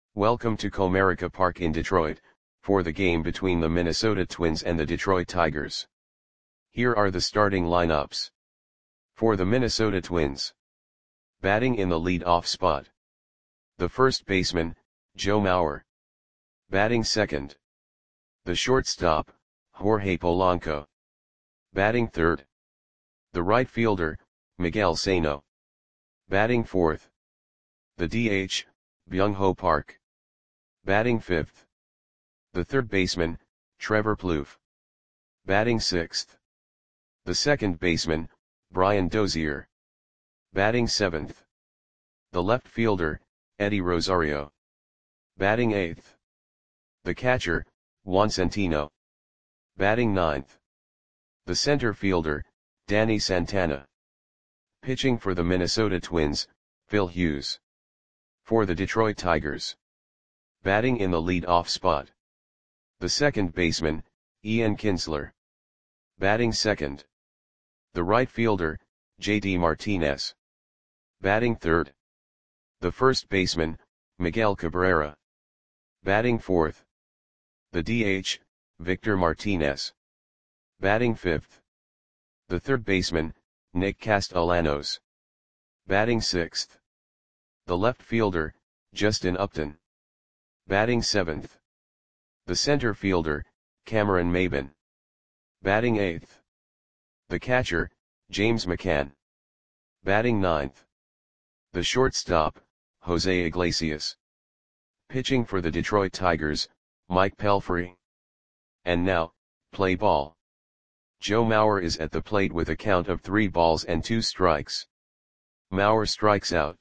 Welcome to Comerica Park in Detroit, for the game between the Minnesota Twins and the Detroit Tigers. Here are the starting lineups. For the Minnesota Twins. Batting in the lead-off spot. The first baseman, Joe Mauer. Batting second. The shortstop, Jorge Polanco. Batting third. The right fielder, Miguel Sano. Batting fourth. The DH, Byung-Ho Park. Batting fifth. The third baseman, Trevor Plouffe. Batting sixth. The second baseman, Brian Dozier. Batting seventh. The left fielder, Eddie Rosario. Batting eighth. The catcher, Juan Centeno. Batting ninth. The center fielder, Danny Santana. Pitching for the Minnesota Twins, Phil Hughes. For the Detroit Tigers. Batting in the lead-off spot. The second baseman, Ian Kinsler. Batting second. The right fielder, J.D. Martinez. Batting third. The first baseman, Miguel Cabrera. Batting fourth. The DH, Victor Martinez. Batting fifth. The third baseman, Nick Castellanos. Batting sixth. The left fielder, Justin Upton. Batting seventh. The center fielder, Cameron Maybin. Batting eighth. The catcher, James McCann. Batting ninth. The shortstop, Jose Iglesias. Pitching for the Detroit Tigers, Mike Pelfrey. And now, play ball. Joe Mauer is at the plate with a count of 3 balls and 2 strikes. Mauer strikes out.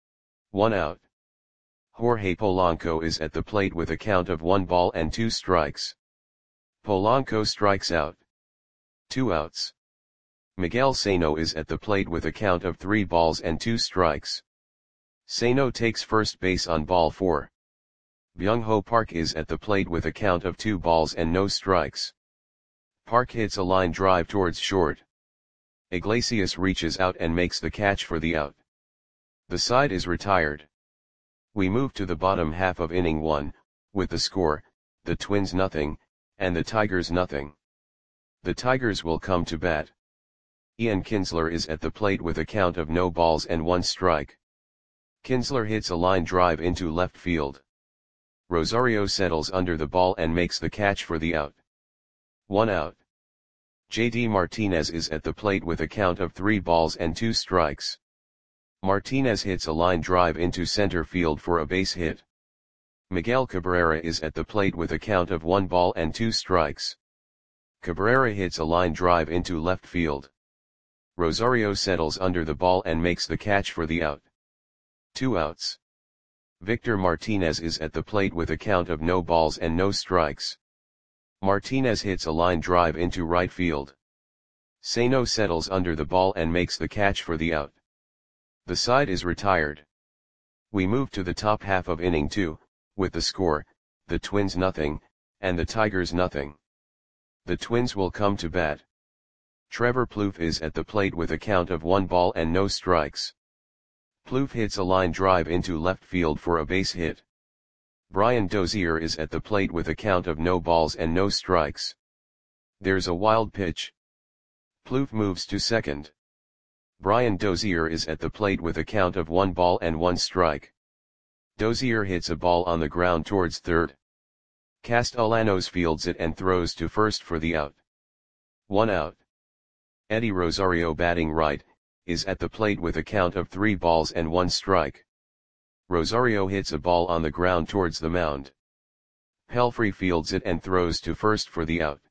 1 out. Jorge Polanco is at the plate with a count of 1 ball and 2 strikes. Polanco strikes out. 2 outs. Miguel Sano is at the plate with a count of 3 balls and 2 strikes. Sano takes first base on ball 4. Byung-Ho Park is at the plate with a count of 2 balls and no strikes. Park hits a line drive towards short. Iglesias reaches out and makes the catch for the out. The side is retired. We move to the bottom half of inning 1, with the score, the Twins nothing, and the Tigers nothing. The Tigers will come to bat. Ian Kinsler is at the plate with a count of no balls and 1 strike. Kinsler hits a line drive into left field. Rosario settles under the ball and makes the catch for the out. 1 out. J.D. Martinez is at the plate with a count of 3 balls and 2 strikes. Martinez hits a line drive into center field for a base hit. Miguel Cabrera is at the plate with a count of 1 ball and 2 strikes. Cabrera hits a line drive into left field. Rosario settles under the ball and makes the catch for the out. 2 outs. Victor Martinez is at the plate with a count of no balls and no strikes. Martinez hits a line drive into right field. Sano settles under the ball and makes the catch for the out. The side is retired. We move to the top half of inning 2, with the score, the Twins nothing, and the Tigers nothing. The Twins will come to bat. Trevor Plouffe is at the plate with a count of 1 ball and no strikes. Plouffe hits a line drive into left field for a base hit. Brian Dozier is at the plate with a count of no balls and no strikes. There's a wild pitch. Plouffe moves to second. Brian Dozier is at the plate with a count of 1 ball and 1 strike. Dozier hits a ball on the ground towards third. Castellanos fields it and throws to first for the out. 1 out. Eddie Rosario, batting right, is at the plate with a count of 3 balls and 1 strike. Rosario hits a ball on the ground towards the mound. Pelfrey fields it and throws to first for the out.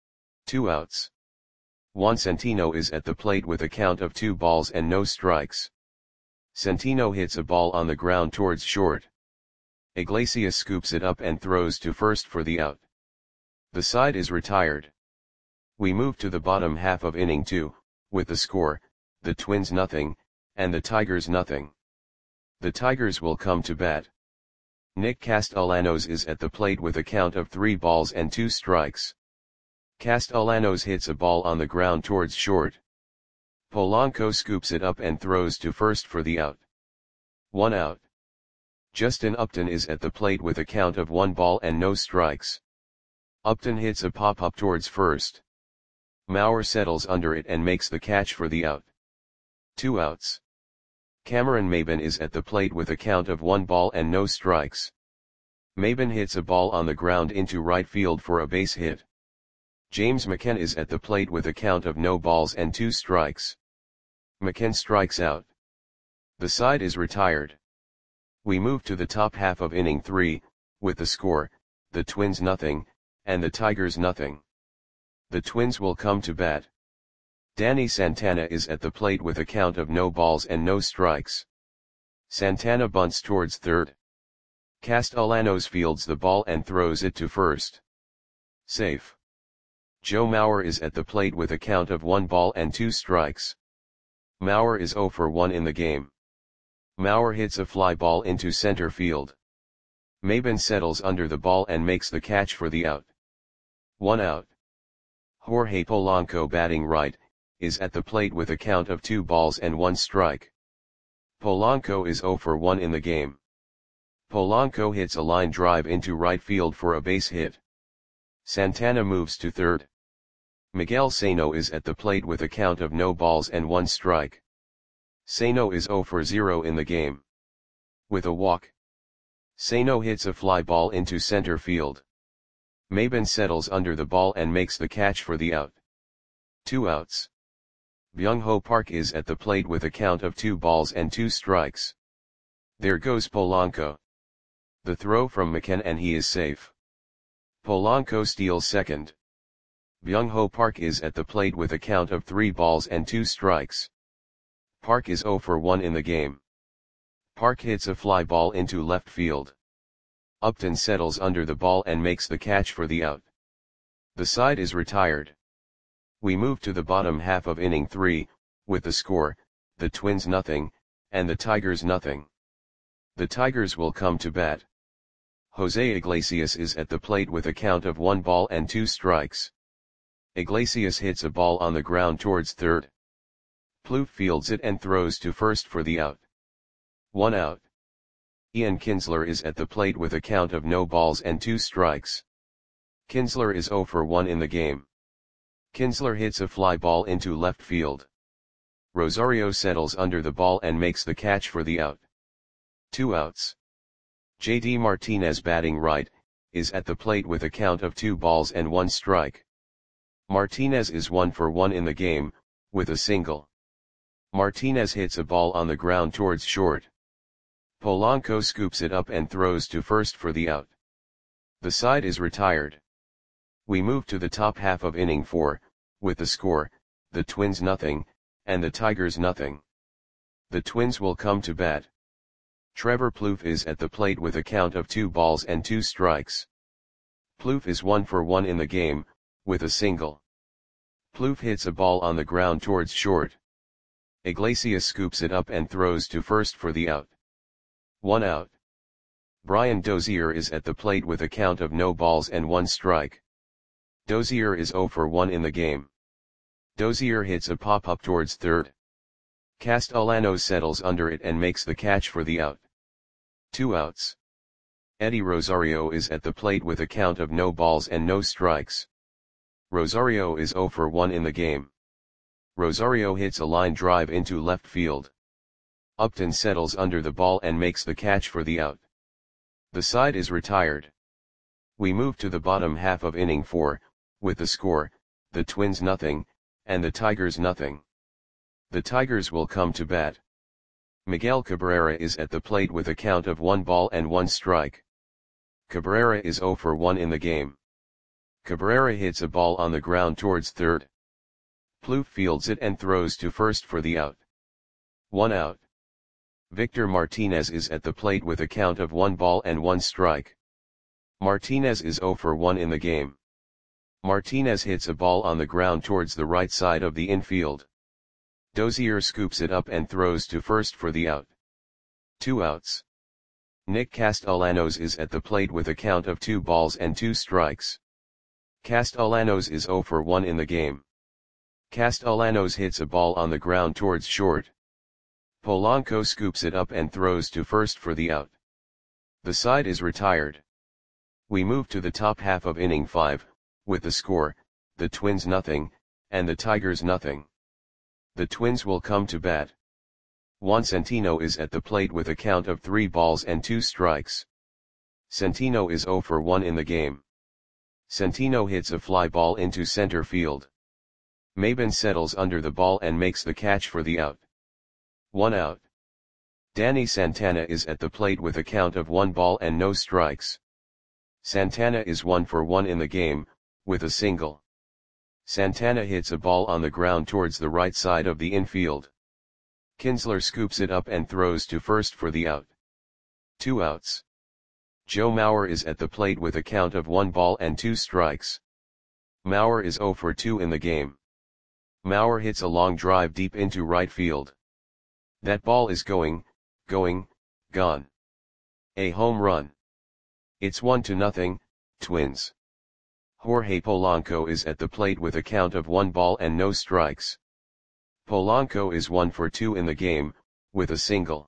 2 outs. Juan Centeno is at the plate with a count of 2 balls and no strikes. Centeno hits a ball on the ground towards short. Iglesias scoops it up and throws to first for the out. The side is retired. We move to the bottom half of inning 2, with the score, the Twins nothing, and the Tigers nothing. The Tigers will come to bat. Nick Castellanos is at the plate with a count of 3 balls and 2 strikes. Castellanos hits a ball on the ground towards short. Polanco scoops it up and throws to first for the out. 1 out. Justin Upton is at the plate with a count of 1 ball and no strikes. Upton hits a pop-up towards first. Mauer settles under it and makes the catch for the out. 2 outs. Cameron Maybin is at the plate with a count of 1 ball and no strikes. Maybin hits a ball on the ground into right field for a base hit. James McCann is at the plate with a count of no balls and 2 strikes. McCann strikes out. The side is retired. We move to the top half of inning 3, with the score, the Twins nothing, and the Tigers nothing. The Twins will come to bat. Danny Santana is at the plate with a count of no balls and no strikes. Santana bunts towards third. Castellanos fields the ball and throws it to first. Safe. Joe Mauer is at the plate with a count of 1 ball and 2 strikes. Mauer is 0 for 1 in the game. Mauer hits a fly ball into center field. Maybin settles under the ball and makes the catch for the out. 1 out. Jorge Polanco, batting right, is at the plate with a count of 2 balls and 1 strike. Polanco is 0 for 1 in the game. Polanco hits a line drive into right field for a base hit. Santana moves to third. Miguel Sano is at the plate with a count of no balls and 1 strike. Sano is 0 for 0 in the game. With a walk, Sano hits a fly ball into center field. Maybin settles under the ball and makes the catch for the out. 2 outs. Byung-ho Park is at the plate with a count of 2 balls and 2 strikes. There goes Polanco. The throw from McCann and he is safe. Polanco steals second. Byung-ho Park is at the plate with a count of 3 balls and 2 strikes. Park is 0 for 1 in the game. Park hits a fly ball into left field. Upton settles under the ball and makes the catch for the out. The side is retired. We move to the bottom half of inning 3, with the score, the Twins nothing, and the Tigers nothing. The Tigers will come to bat. Jose Iglesias is at the plate with a count of 1 ball and 2 strikes. Iglesias hits a ball on the ground towards third. Plouffe fields it and throws to first for the out. 1 out. Ian Kinsler is at the plate with a count of no balls and 2 strikes. Kinsler is 0 for 1 in the game. Kinsler hits a fly ball into left field. Rosario settles under the ball and makes the catch for the out. 2 outs. JD Martinez, batting right, is at the plate with a count of 2 balls and 1 strike. Martinez is 1 for 1 in the game, with a single. Martinez hits a ball on the ground towards short. Polanco scoops it up and throws to first for the out. The side is retired. We move to the top half of inning 4, with the score, the Twins nothing, and the Tigers nothing. The Twins will come to bat. Trevor Plouffe is at the plate with a count of 2 balls and 2 strikes. Plouffe is 1 for 1 in the game, with a single. Plouffe hits a ball on the ground towards short. Iglesias scoops it up and throws to first for the out. 1 out. Brian Dozier is at the plate with a count of no balls and 1 strike. Dozier is 0 for 1 in the game. Dozier hits a pop-up towards third. Castellanos settles under it and makes the catch for the out. 2 outs. Eddie Rosario is at the plate with a count of no balls and no strikes. Rosario is 0 for 1 in the game. Rosario hits a line drive into left field. Upton settles under the ball and makes the catch for the out. The side is retired. We move to the bottom half of inning 4, with the score, the Twins nothing, and the Tigers nothing. The Tigers will come to bat. Miguel Cabrera is at the plate with a count of 1 ball and 1 strike. Cabrera is 0 for 1 in the game. Cabrera hits a ball on the ground towards third. Plouffe fields it and throws to first for the out. 1 out. Victor Martinez is at the plate with a count of 1 ball and 1 strike. Martinez is 0 for 1 in the game. Martinez hits a ball on the ground towards the right side of the infield. Dozier scoops it up and throws to first for the out. 2 outs. Nick Castellanos is at the plate with a count of 2 balls and 2 strikes. Castellanos is 0 for 1 in the game. Castellanos hits a ball on the ground towards short. Polanco scoops it up and throws to first for the out. The side is retired. We move to the top half of inning 5, with the score, the Twins nothing, and the Tigers nothing. The Twins will come to bat. Juan Centino is at the plate with a count of 3 balls and 2 strikes. Centino is 0 for 1 in the game. Centino hits a fly ball into center field. Maben settles under the ball and makes the catch for the out. 1 out. Danny Santana is at the plate with a count of 1 ball and no strikes. Santana is 1 for 1 in the game, with a single. Santana hits a ball on the ground towards the right side of the infield. Kinsler scoops it up and throws to first for the out. 2 outs. Joe Mauer is at the plate with a count of 1 ball and 2 strikes. Mauer is 0 for 2 in the game. Mauer hits a long drive deep into right field. That ball is going, gone. A home run. It's 1-0, Twins. Jorge Polanco is at the plate with a count of 1 ball and no strikes. Polanco is 1 for 2 in the game, with a single.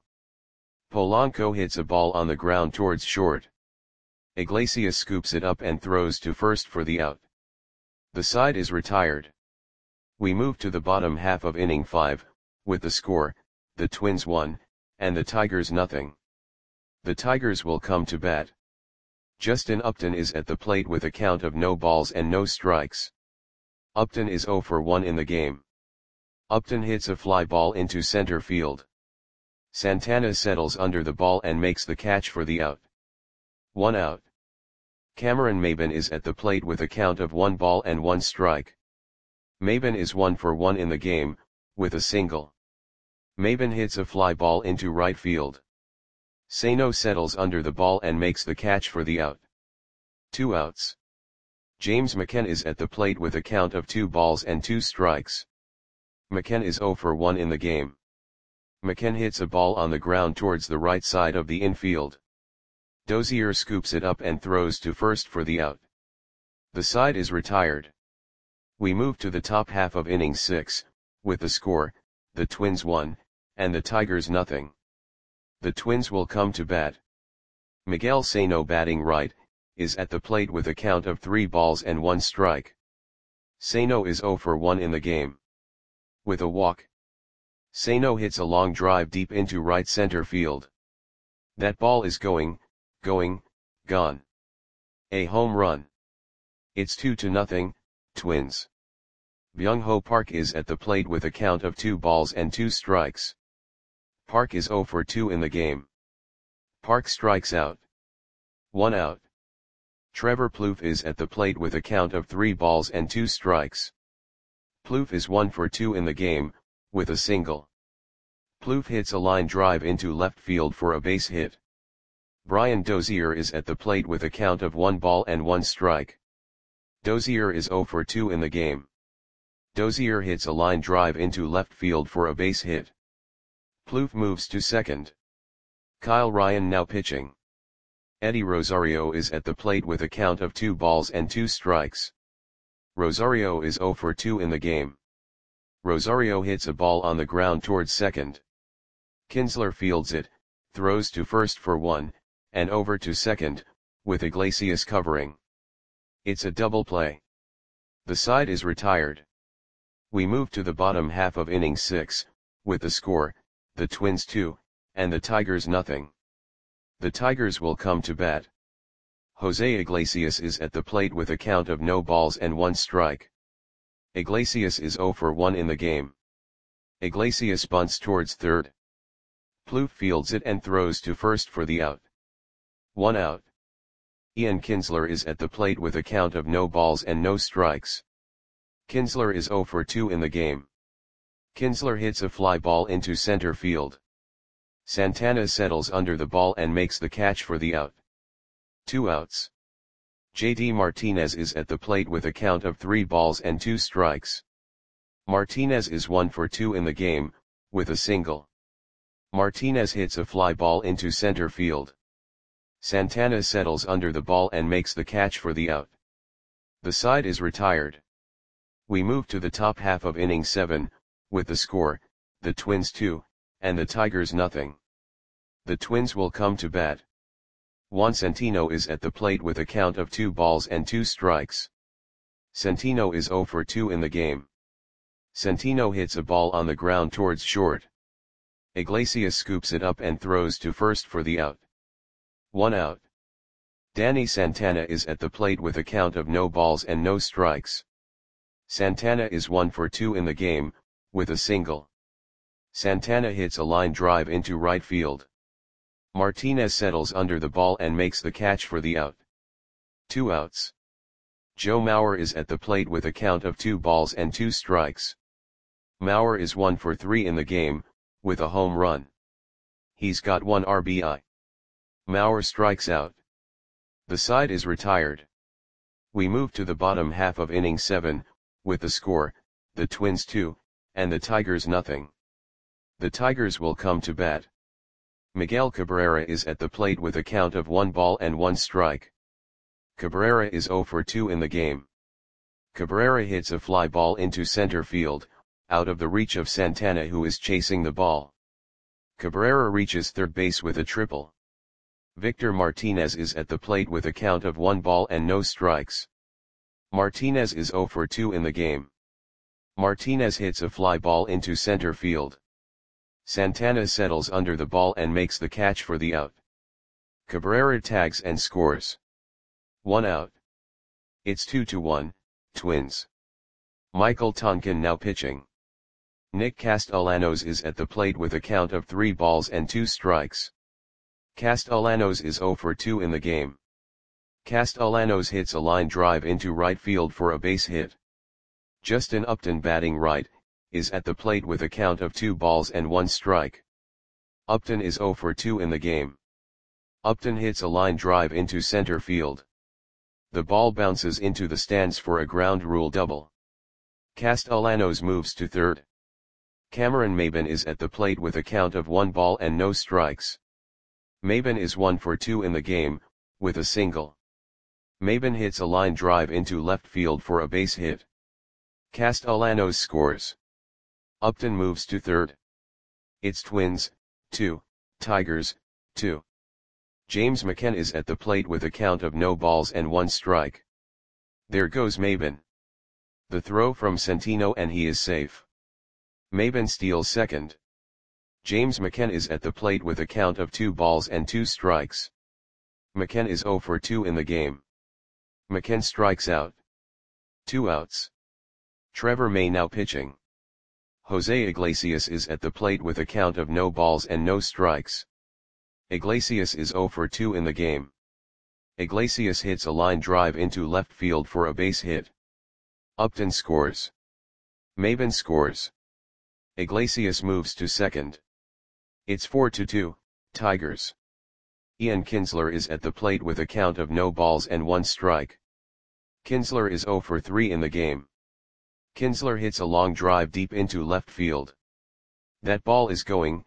Polanco hits a ball on the ground towards short. Iglesias scoops it up and throws to first for the out. The side is retired. We move to the bottom half of inning 5, with the score, the Twins 1, and the Tigers nothing. The Tigers will come to bat. Justin Upton is at the plate with a count of no balls and no strikes. Upton is 0 for 1 in the game. Upton hits a fly ball into center field. Santana settles under the ball and makes the catch for the out. 1 out. Cameron Maben is at the plate with a count of 1 ball and 1 strike. Maben is 1 for 1 in the game, with a single. Maben hits a fly ball into right field. Sano settles under the ball and makes the catch for the out. 2 outs. James McCann is at the plate with a count of 2 balls and 2 strikes. McCann is 0 for 1 in the game. McCann hits a ball on the ground towards the right side of the infield. Dozier scoops it up and throws to first for the out. The side is retired. We move to the top half of inning 6, with the score, the Twins 1, and the Tigers nothing. The Twins will come to bat. Miguel Sano, batting right, is at the plate with a count of 3 balls and 1 strike. Sano is 0 for 1 in the game. With a walk. Sano hits a long drive deep into right center field. That ball is going, gone. A home run. It's 2-0, Twins. Byung-ho Park is at the plate with a count of 2 balls and 2 strikes. Park is 0 for 2 in the game. Park strikes out. 1 out. Trevor Plouffe is at the plate with a count of 3 balls and 2 strikes. Plouffe is 1 for 2 in the game, with a single. Plouffe hits a line drive into left field for a base hit. Brian Dozier is at the plate with a count of 1 ball and 1 strike. Dozier is 0 for 2 in the game. Dozier hits a line drive into left field for a base hit. Plouffe moves to second. Kyle Ryan now pitching. Eddie Rosario is at the plate with a count of 2 balls and 2 strikes. Rosario is 0 for 2 in the game. Rosario hits a ball on the ground towards second. Kinsler fields it, throws to first for 1, and over to second, with Iglesias covering. It's a double play. The side is retired. We move to the bottom half of inning 6, with the score, the Twins 2, and the Tigers nothing. The Tigers will come to bat. Jose Iglesias is at the plate with a count of no balls and 1 strike. Iglesias is 0 for 1 in the game. Iglesias bunts towards third. Plouffe fields it and throws to first for the out. 1 out. Ian Kinsler is at the plate with a count of no balls and no strikes. Kinsler is 0 for 2 in the game. Kinsler hits a fly ball into center field. Santana settles under the ball and makes the catch for the out. 2 outs. JD Martinez is at the plate with a count of 3 balls and 2 strikes. Martinez is 1 for 2 in the game, with a single. Martinez hits a fly ball into center field. Santana settles under the ball and makes the catch for the out. The side is retired. We move to the top half of inning 7, with the score, the Twins 2, and the Tigers nothing. The Twins will come to bat. Juan Centeno is at the plate with a count of 2 balls and 2 strikes. Centeno is 0 for 2 in the game. Centeno hits a ball on the ground towards short. Iglesias scoops it up and throws to first for the out. 1 out. Danny Santana is at the plate with a count of no balls and no strikes. Santana is 1 for 2 in the game, with a single. Santana hits a line drive into right field. Martinez settles under the ball and makes the catch for the out. 2 outs. Joe Mauer is at the plate with a count of 2 balls and 2 strikes. Mauer is 1 for 3 in the game, with a home run. He's got 1 RBI. Mauer strikes out. The side is retired. We move to the bottom half of inning 7, with the score, the Twins 2, and the Tigers nothing. The Tigers will come to bat. Miguel Cabrera is at the plate with a count of 1 ball and 1 strike. Cabrera is 0 for 2 in the game. Cabrera hits a fly ball into center field, out of the reach of Santana who is chasing the ball. Cabrera reaches third base with a triple. Victor Martinez is at the plate with a count of 1 ball and no strikes. Martinez is 0 for 2 in the game. Martinez hits a fly ball into center field. Santana settles under the ball and makes the catch for the out. Cabrera tags and scores. 1 out. It's 2-1, Twins. Michael Tonkin now pitching. Nick Castellanos is at the plate with a count of 3 balls and 2 strikes. Castellanos is 0 for 2 in the game. Castellanos hits a line drive into right field for a base hit. Justin Upton batting right, is at the plate with a count of 2 balls and 1 strike. Upton is 0 for 2 in the game. Upton hits a line drive into center field. The ball bounces into the stands for a ground rule double. Castellanos moves to third. Cameron Maybin is at the plate with a count of 1 ball and no strikes. Maybin is 1 for 2 in the game, with a single. Maybin hits a line drive into left field for a base hit. Castellanos scores. Upton moves to third. It's Twins, 2, Tigers, 2. James McCann is at the plate with a count of no balls and 1 strike. There goes Maybin. The throw from Centeno and he is safe. Maybin steals second. James McCann is at the plate with a count of 2 balls and 2 strikes. McCann is 0 for 2 in the game. McCann strikes out. 2 outs. Trevor May now pitching. Jose Iglesias is at the plate with a count of no balls and no strikes. Iglesias is 0 for 2 in the game. Iglesias hits a line drive into left field for a base hit. Upton scores. Maybin scores. Iglesias moves to second. It's 4-2, Tigers. Ian Kinsler is at the plate with a count of no balls and 1 strike. Kinsler is 0 for 3 in the game. Kinsler hits a long drive deep into left field. That ball is gone.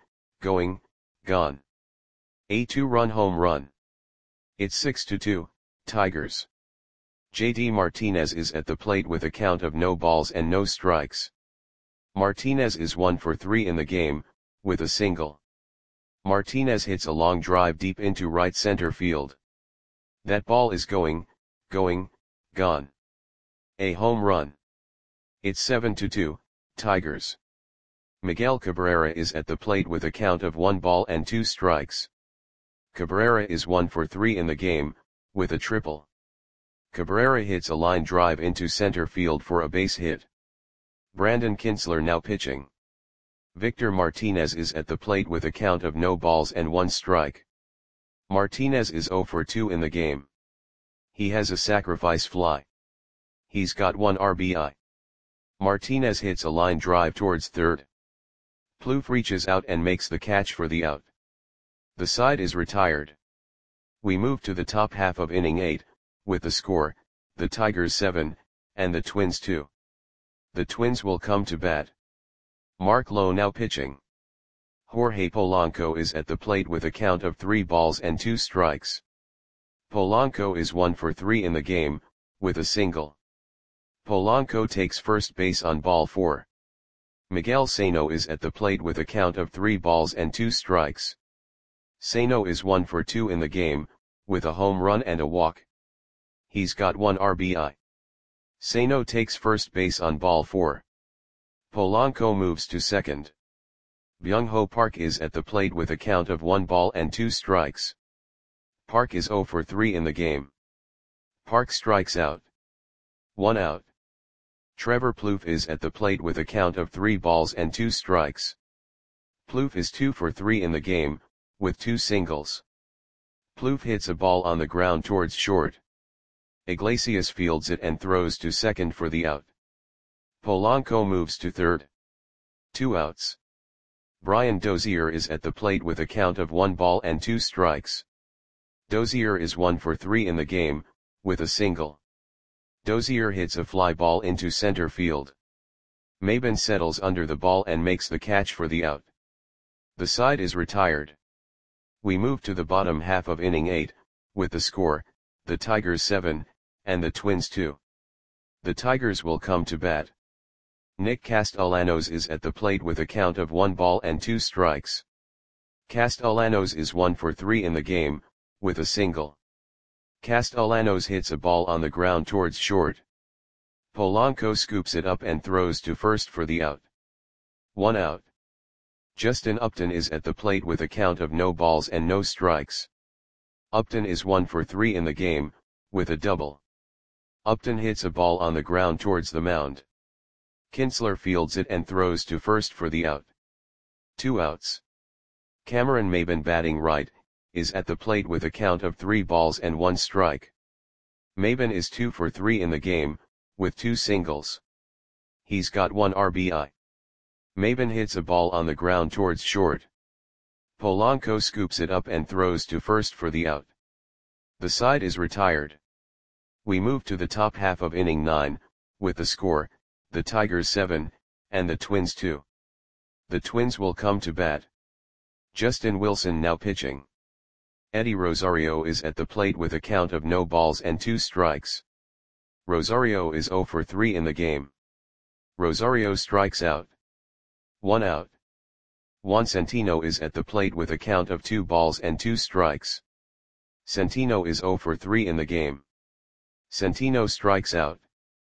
A 2-run home run. It's 6-2, Tigers. JD Martinez is at the plate with a count of no balls and no strikes. Martinez is 1 for 3 in the game, with a single. Martinez hits a long drive deep into right center field. That ball is gone. A home run. It's 7-2, Tigers. Miguel Cabrera is at the plate with a count of 1 ball and 2 strikes. Cabrera is 1 for 3 in the game, with a triple. Cabrera hits a line drive into center field for a base hit. Brandon Kinsler now pitching. Victor Martinez is at the plate with a count of no balls and 1 strike. Martinez is 0 for 2 in the game. He has a sacrifice fly. He's got 1 RBI. Martinez hits a line drive towards third. Plouffe reaches out and makes the catch for the out. The side is retired. We move to the top half of inning 8, with the score, the Tigers 7, and the Twins 2. The Twins will come to bat. Mark Lowe now pitching. Jorge Polanco is at the plate with a count of 3 balls and 2 strikes. Polanco is 1 for 3 in the game, with a single. Polanco takes first base on ball 4. Miguel Sano is at the plate with a count of 3 balls and 2 strikes. Sano is 1 for 2 in the game, with a home run and a walk. He's got 1 RBI. Sano takes first base on ball 4. Polanco moves to second. Byung-ho Park is at the plate with a count of 1 ball and 2 strikes. Park is 0 for 3 in the game. Park strikes out. 1 out. Trevor Plouffe is at the plate with a count of 3 balls and 2 strikes. Plouffe is 2 for 3 in the game, with 2 singles. Plouffe hits a ball on the ground towards short. Iglesias fields it and throws to second for the out. Polanco moves to third. 2 outs. Brian Dozier is at the plate with a count of 1 ball and 2 strikes. Dozier is 1 for 3 in the game, with a single. Dozier hits a fly ball into center field. Maben settles under the ball and makes the catch for the out. The side is retired. We move to the bottom half of inning 8, with the score, the Tigers 7, and the Twins 2. The Tigers will come to bat. Nick Castellanos is at the plate with a count of 1 ball and 2 strikes. Castellanos is 1 for 3 in the game, with a single. Castellanos hits a ball on the ground towards short. Polanco scoops it up and throws to first for the out. 1 out. Justin Upton is at the plate with a count of no balls and no strikes. Upton is 1 for 3 in the game, with a double. Upton hits a ball on the ground towards the mound. Kinsler fields it and throws to first for the out. 2 outs. Cameron Maben, batting right, is at the plate with a count of 3 balls and 1 strike. Maben is 2 for 3 in the game, with 2 singles. He's got 1 RBI. Maben hits a ball on the ground towards short. Polanco scoops it up and throws to first for the out. The side is retired. We move to the top half of inning 9, with the score, the Tigers 7, and the Twins 2. The Twins will come to bat. Justin Wilson now pitching. Eddie Rosario is at the plate with a count of no balls and 2 strikes. Rosario is 0 for 3 in the game. Rosario strikes out. 1 out. Juan Centino is at the plate with a count of 2 balls and 2 strikes. Centino is 0 for 3 in the game. Centino strikes out.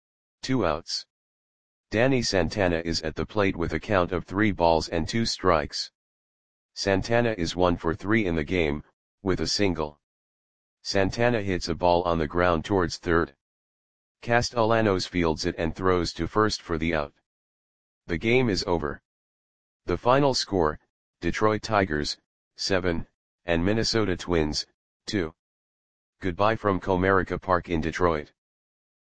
2 outs. Danny Santana is at the plate with a count of 3 balls and 2 strikes. Santana is 1 for 3 in the game, with a single. Santana hits a ball on the ground towards third. Castellanos fields it and throws to first for the out. The game is over. The final score, Detroit Tigers, 7, and Minnesota Twins, 2. Goodbye from Comerica Park in Detroit.